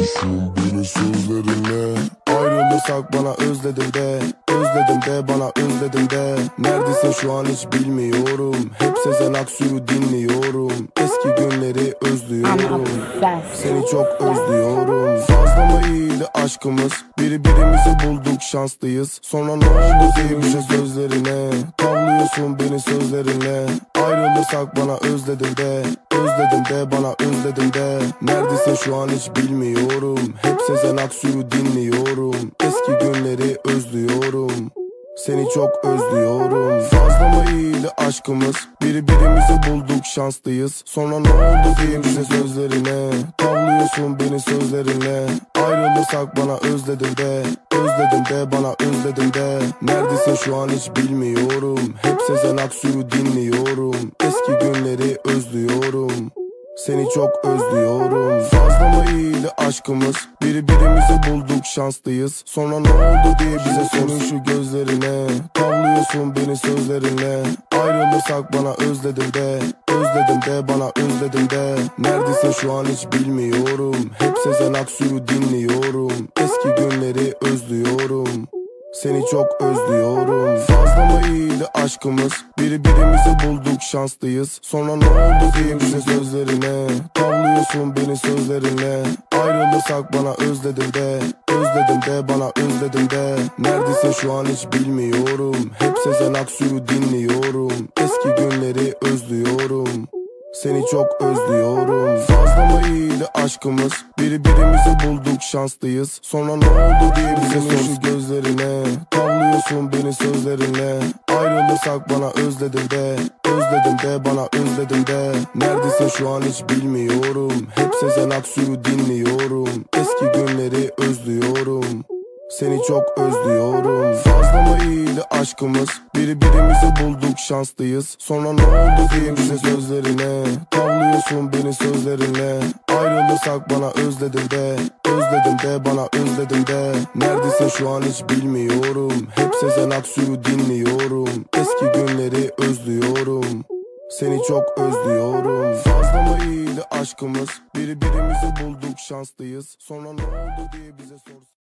Tavlıyorsun beni sözlerinle. Ayrılırsak bana özledim de, özledim de bana özledim de. Neredesin şu an hiç bilmiyorum. Hep Sezen Aksu'yu dinliyorum. Eski günleri özlüyorum. Seni çok özlüyorum. Fazla mı iyiydi aşkımız? Birbirimizi bulduk, şanslıyız. Sonra ne oldu diye bir şey sözlerine. Tavlıyorsun beni sözlerinle. Ayrılırsak bana özledim de, özledim de bana özledim de. Neredesin şu an hiç bilmiyorum. Hep Sezen Aksu'yu dinliyorum. Eski günleri özlüyorum. Seni çok özlüyorum. Fazla mı iyiydi aşkımız? Birbirimizi bulduk, şanslıyız. Sonra ne oldu diye bize sözlerine. Tavlıyorsun beni sözlerinle. Ayrılırsak bana özledim de, özledim de bana özledim de. Neredesin şu an hiç bilmiyorum. Hep Sezen Aksu'yu dinliyorum. Eski günleri özlüyorum. Seni çok özlüyorum. Fazla mı iyiydi aşkımız? Birbirimizi bulduk, şanslıyız. Sonra ne oldu diye bize sorun şu gözlerine. Tavlıyorsun beni sözlerinle. Ayrılırsak bana özledim de, özledim de bana özledim de. Neredesin şu an hiç bilmiyorum. Hep Sezen Aksu'yu dinliyorum. Eski günleri özlüyorum. Seni çok özlüyorum. Fazla mı iyiydi aşkımız? Birbirimizi bulduk, şanslıyız. Sonra ne oldu diye bize sözlerine. Tavlıyorsun beni sözlerinle. Ayrılırsak bana özledim de, özledim de bana özledim de. Neredesin şu an hiç bilmiyorum. Hep Sezen Aksu'yu dinliyorum. Eski günleri özlüyorum. Seni çok özlüyorum. Fazla mı iyiydi aşkımız? Birbirimizi bulduk, şanslıyız. Sonra ne oldu diye bize sor şu gözlerine. Tavlıyorsun beni sözlerinle. Ayrılırsak bana özledim de, özledim de bana özledim de. Neredesin şu an hiç bilmiyorum. Hep Sezen Aksu'yu dinliyorum. Eski günleri özlüyorum. Seni çok özlüyorum. Fazla mı iyiydi aşkımız? Birbirimizi bulduk, şanslıyız. Sonra ne oldu diye bize sözlerine. Tavlıyorsun beni sözlerinle. Ayrılırsak bana özledim de, özledim de bana özledim de. Neredesin şu an hiç bilmiyorum. Hep Sezen Aksu'yu dinliyorum. Eski günleri özlüyorum. Seni çok özlüyorum. Fazla mı iyiydi aşkımız? Birbirimizi bulduk, şanslıyız. Sonra ne oldu diye bize sor.